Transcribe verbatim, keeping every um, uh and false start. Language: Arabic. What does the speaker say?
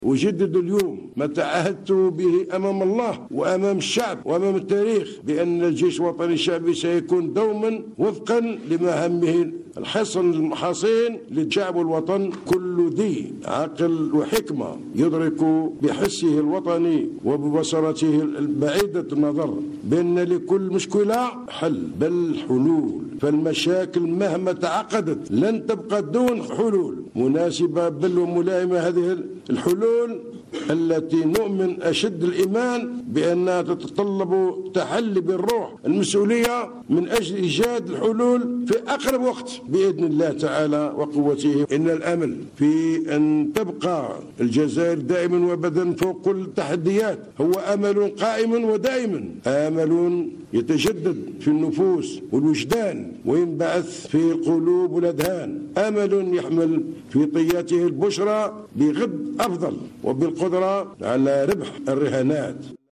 أجدد اليوم ما تعهدت به أمام الله وأمام الشعب وأمام التاريخ بأن الجيش الوطني الشعبي سيكون دوما وفقا لمهامه الحصن المحاصين للشعب والوطن. كل ذي عقل وحكمة يدرك بحسه الوطني وببصرته بعيدة النظر بأن لكل مشكلة حل بل حلول، فالمشاكل مهما تعقدت لن تبقى دون حلول مناسبة بل وملائمة. هذه الحلول التي نؤمن أشد الإيمان بأنها تتطلب تحلي بالروح المسؤولية من أجل إيجاد الحلول في أقرب وقت بإذن الله تعالى وقوته. إن الأمل في أن تبقى الجزائر دائما وأبدا فوق كل التحديات هو أمل قائم ودائم، آمل يتجدد في النفوس والوجدان وينبعث في القلوب والأذهان، آمل يحمل في طياته البشرى بغد أفضل وبالقدرة على ربح الرهانات.